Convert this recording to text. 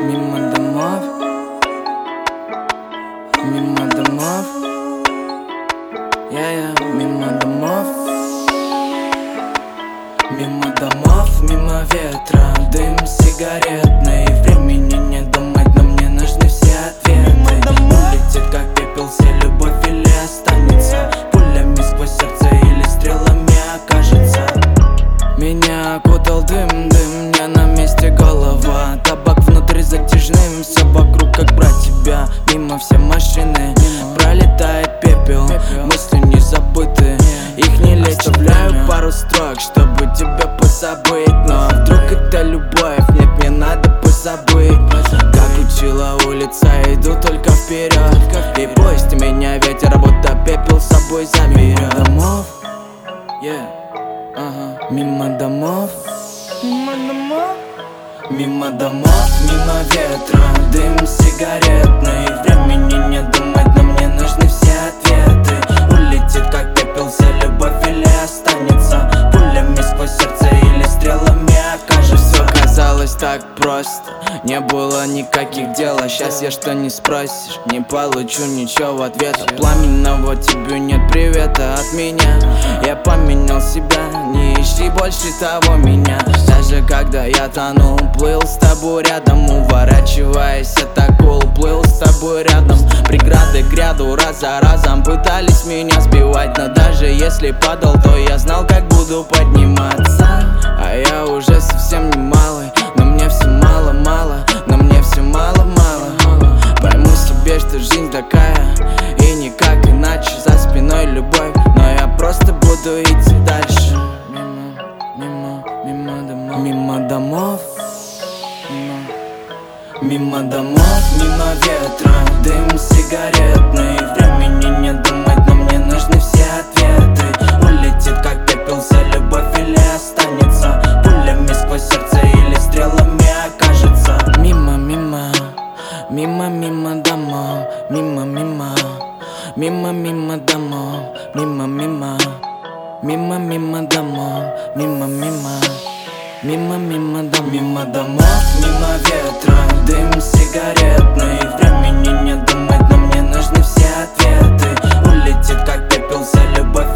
Мимо домов, мимо домов, мимо домов, мимо домов, мимо ветра, дым сигаретный. Времени не думать, но мне нужны все ответы. Улетит как пепел, вся любовь или останется пулями сквозь сердце или стрелами окажется. Меня окутал дым, не на месте голова. Табак внутри затяжным, все вокруг как брать тебя. Мимо все машины, пролетает пепел, мысли не забыты, их не лечит. Оставляю пару строк, чтобы тебя позабыть. Но вдруг это любовь, нет, мне надо позабыть. Как учила улица, иду только вперед. И пусть меня ветер, будто пепел с собой заберет. Мимо домов, мимо домов, мимо домов, мимо ветра, дым сигаретный. Времени не думать, но мне нужны все ответы. Улетит как пепел, вся любовь или останется пулями сквозь сердце или стрелами окажется. Все казалось так просто, не было никаких дел. А сейчас я что не спросишь, не получу ничего в ответ. Пламенного тебе нет привета от меня. Я поменял себя, не ищи больше того меня. Даже когда я тонул, плыл с тобой рядом, уворачиваясь от акул, плыл с тобой рядом. Преграды к ряду раз за разом пытались меня сбивать, но даже если падал, то я знал, как буду подниматься. А я уже совсем не малый, но мне все мало-мало, но мне все мало-мало. Пойму себе, что жизнь такая, и никак иначе. За спиной любовь, но я просто буду идти дальше. Мимо домов, мимо домов, мимо ветра, дым сигаретный. Времени не думать, но мне нужны все ответы. Улетит как пепел, вся любовь или останется пулями сквозь сердце или стрелами окажется. Мимо домов, мимо домов, мимо домов, мимо домов, мимо ветра, дым сигаретный. Времени не думать, но мне нужны все ответы. Улетит как пепел, вся любовь